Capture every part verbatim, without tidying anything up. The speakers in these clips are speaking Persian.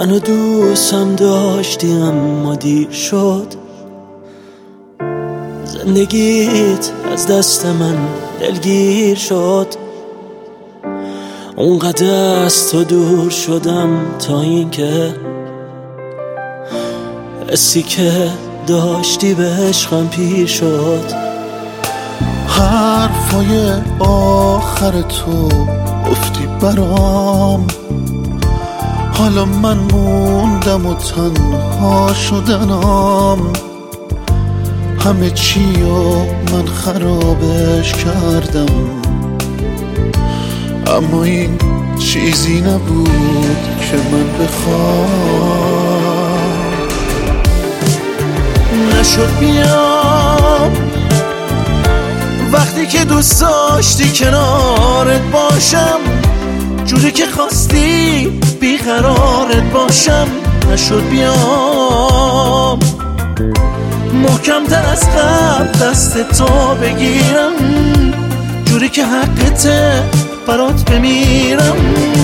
منو دوستم داشتی اما دیر شد. زندگیت از دست من دلگیر شد. اونقدر از تو دور شدم تا اینکه حسی که داشتی به عشقم پیر شد. حرفای آخر تو گفتی برام، حالا من موندم و تنها شدنم. همه چی و من خرابش کردم، اما این چیزی نبود که من بخوام. نشد بیام وقتی که دوست داشتی کنارت باشم، جوری که خواستی بیقرارت باشم. نشد بیام محکم تر از قبل دست تو بگیرم، جوری که حقته برات بمیرم.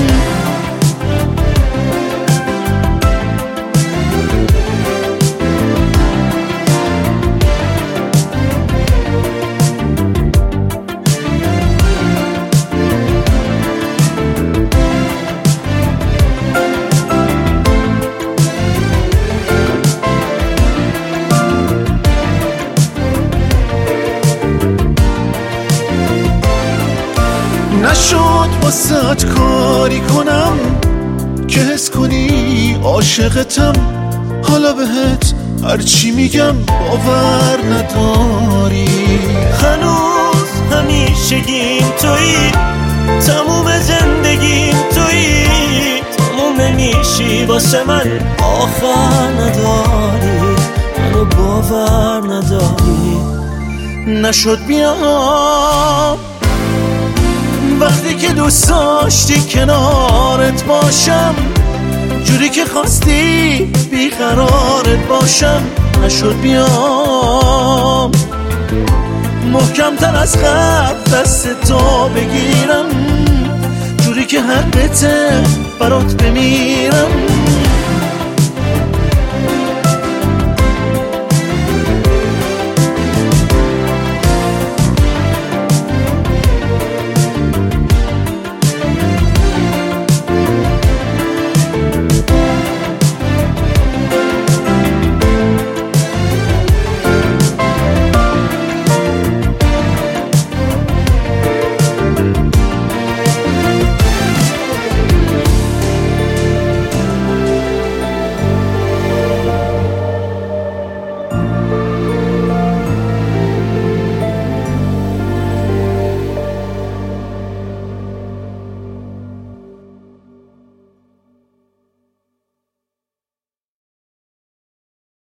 نشد واسه کاری کنم که حس کنی عاشقتم. حالا بهت هرچی میگم باور نداری. هنوز همیشگیم تویی، تموم زندگیم تویی. تموم نمیشی واسه من، آخر نداری، منو باور نداری. نشد بیام وقتی که دوست داشتی کنارت باشم، جوری که خواستی بیقرارت باشم. نشد بیام محکم تر از قبل دست تو بگیرم، جوری که حقته برات بمیرم.